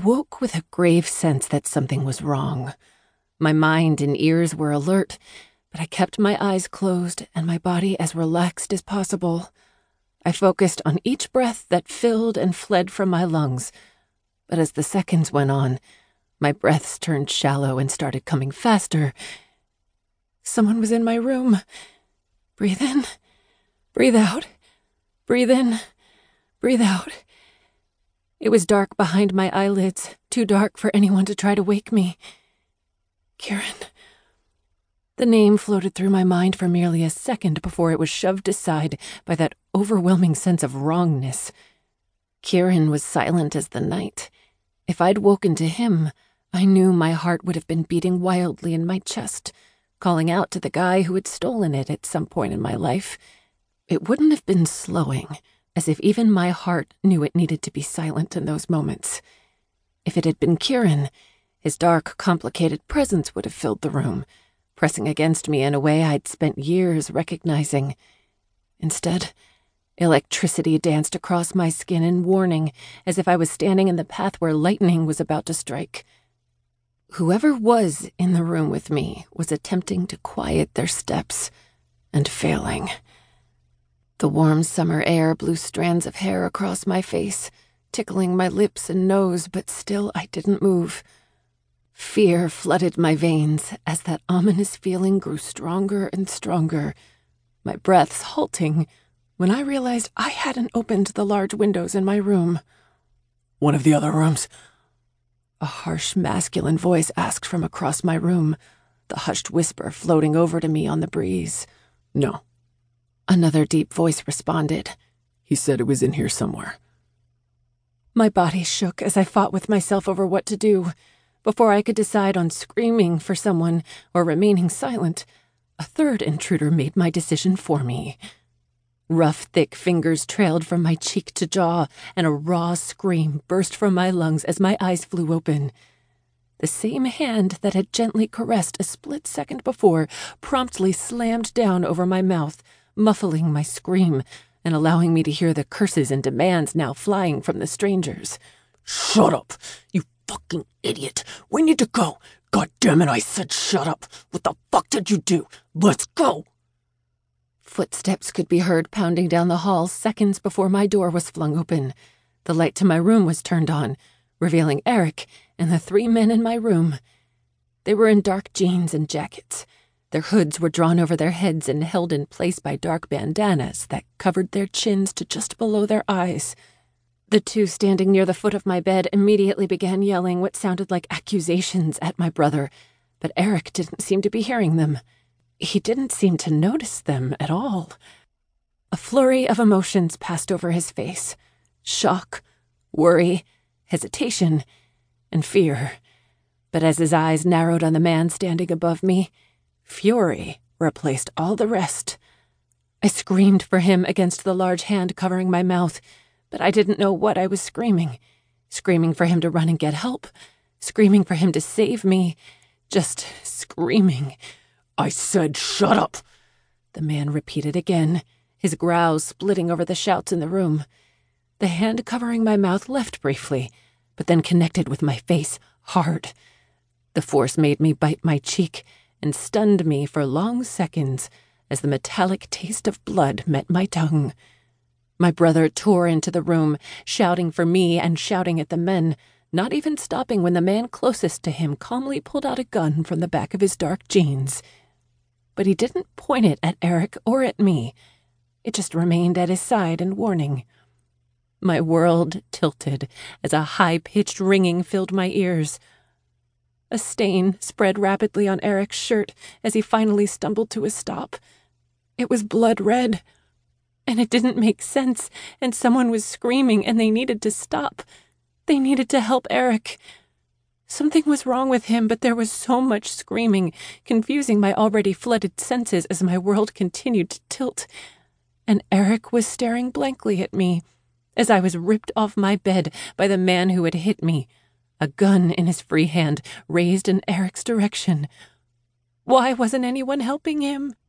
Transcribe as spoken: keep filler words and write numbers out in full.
woke with a grave sense that something was wrong. My mind and ears were alert, but I kept my eyes closed and my body as relaxed as possible. I focused on each breath that filled and fled from my lungs, but as the seconds went on, my breaths turned shallow and started coming faster. Someone was in my room. Breathe in, breathe out, breathe in, breathe out. It was dark behind my eyelids, too dark for anyone to try to wake me. Kieran. The name floated through my mind for merely a second before it was shoved aside by that overwhelming sense of wrongness. Kieran was silent as the night. If I'd woken to him, I knew my heart would have been beating wildly in my chest, calling out to the guy who had stolen it at some point in my life. It wouldn't have been slowing, as if even my heart knew it needed to be silent in those moments. If it had been Kieran, his dark, complicated presence would have filled the room, pressing against me in a way I'd spent years recognizing. Instead, electricity danced across my skin in warning, as if I was standing in the path where lightning was about to strike. Whoever was in the room with me was attempting to quiet their steps, and failing. The warm summer air blew strands of hair across my face, tickling my lips and nose, but still I didn't move. Fear flooded my veins as that ominous feeling grew stronger and stronger, my breaths halting when I realized I hadn't opened the large windows in my room. "One of the other rooms?" A harsh masculine voice asked from across my room, the hushed whisper floating over to me on the breeze. "No." Another deep voice responded. "He said it was in here somewhere." My body shook as I fought with myself over what to do. Before I could decide on screaming for someone or remaining silent, a third intruder made my decision for me. Rough, thick fingers trailed from my cheek to jaw, and a raw scream burst from my lungs as my eyes flew open. The same hand that had gently caressed a split second before promptly slammed down over my mouth, muffling my scream and allowing me to hear the curses and demands now flying from the strangers. "Shut up, you fucking idiot. We need to go. God damn it, I said shut up. What the fuck did you do? Let's go." Footsteps could be heard pounding down the hall seconds before my door was flung open. The light to my room was turned on, revealing Eric and the three men in my room. They were in dark jeans and jackets. Their hoods were drawn over their heads and held in place by dark bandanas that covered their chins to just below their eyes. The two standing near the foot of my bed immediately began yelling what sounded like accusations at my brother, but Eric didn't seem to be hearing them. He didn't seem to notice them at all. A flurry of emotions passed over his face. Shock, worry, hesitation, and fear. But as his eyes narrowed on the man standing above me, fury replaced all the rest. I screamed for him against the large hand covering my mouth, but I didn't know what I was screaming. Screaming for him to run and get help. Screaming for him to save me. Just screaming. "I said shut up," the man repeated again, his growls splitting over the shouts in the room. The hand covering my mouth left briefly, but then connected with my face hard. The force made me bite my cheek and stunned me for long seconds as the metallic taste of blood met my tongue. My brother tore into the room, shouting for me and shouting at the men, not even stopping when the man closest to him calmly pulled out a gun from the back of his dark jeans. But he didn't point it at Eric or at me. It just remained at his side in warning. My world tilted as a high-pitched ringing filled my ears. A stain spread rapidly on Eric's shirt as he finally stumbled to a stop. It was blood red. And it didn't make sense, and someone was screaming, and they needed to stop. They needed to help Eric. Something was wrong with him, but there was so much screaming, confusing my already flooded senses as my world continued to tilt. And Eric was staring blankly at me as I was ripped off my bed by the man who had hit me, a gun in his free hand raised in Eric's direction. Why wasn't anyone helping him?